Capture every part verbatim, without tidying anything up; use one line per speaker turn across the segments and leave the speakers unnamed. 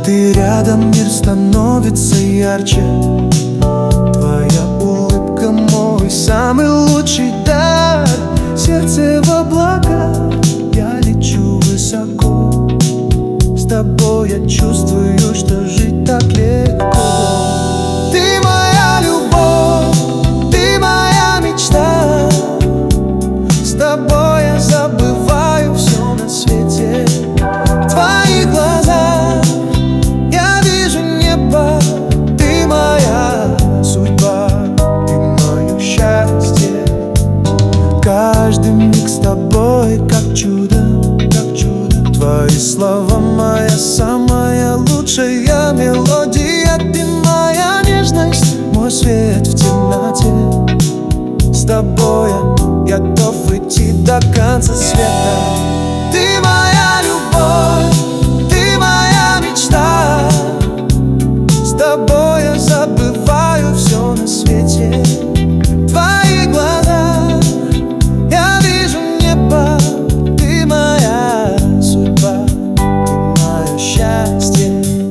ты рядом, мир становится ярче. Твоя улыбка мой самый лучший дар. Сердце в облаках, я лечу высоко. С тобой я чувствую, что жить так легко. Ты моя любовь, ты моя мечта. С тобой я забываю все на свете. В твоих глазах я вижу небо. Ты моя судьба, ты мое счастье. Каждый миг с тобой как чудо, как чудо. Твои слова моя самая лучшая мелодия. Ты моя нежность, мой свет в темноте. С тобой я готов идти до конца света. Ты моя любовь, ты моя мечта. С тобой я забываю все на свете. В твоих глазах я вижу небо. Ты моя судьба, ты мое счастье.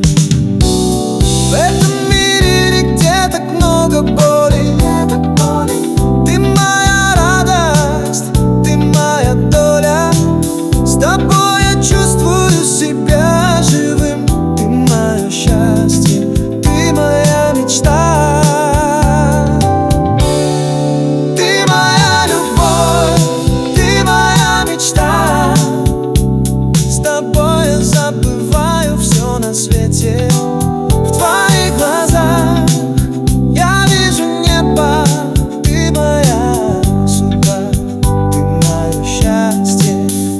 В этом мире нигде так много боли. Ты моя радость, ты моя доля. С тобой я чувствую себя живым. Ты мое счастье, ты моя мечта. Ты моя любовь, ты моя мечта. С тобой я забываю все на свете. В твоих глазах я вижу небо. Ты моя судьба, ты мое счастье.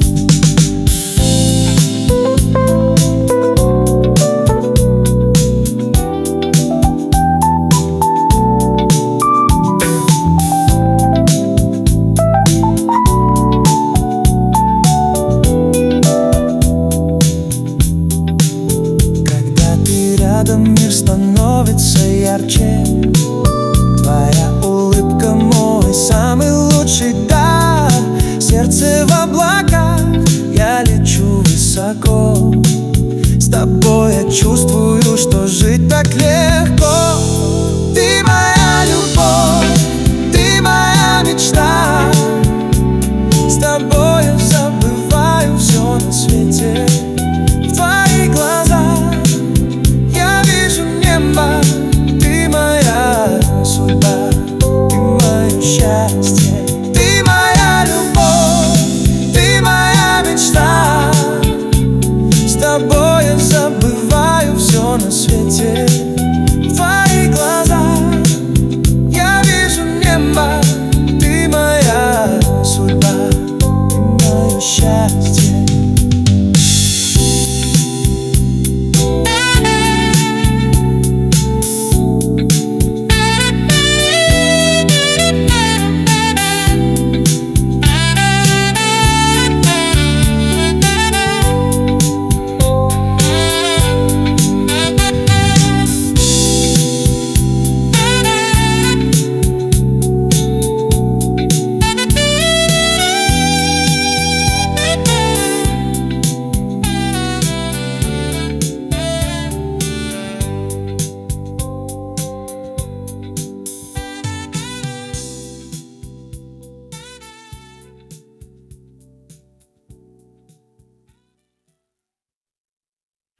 Когда ты рядом, мир становится ярче. Твоя улыбка мой самый лучший дар. Сердце в облаках, я лечу высоко. С тобой я чувствую, что жить так легко. Ты моя любовь, ты моя мечта. С тобой я забываю все на свете. В твоих глазах я вижу небо. Ты моя судьба, ты мое счастье. Ты моя любовь, ты моя мечта. С тобой я забываю все на свете. В твоих глазах я вижу небо. Ты моя судьба, ты мое счастье.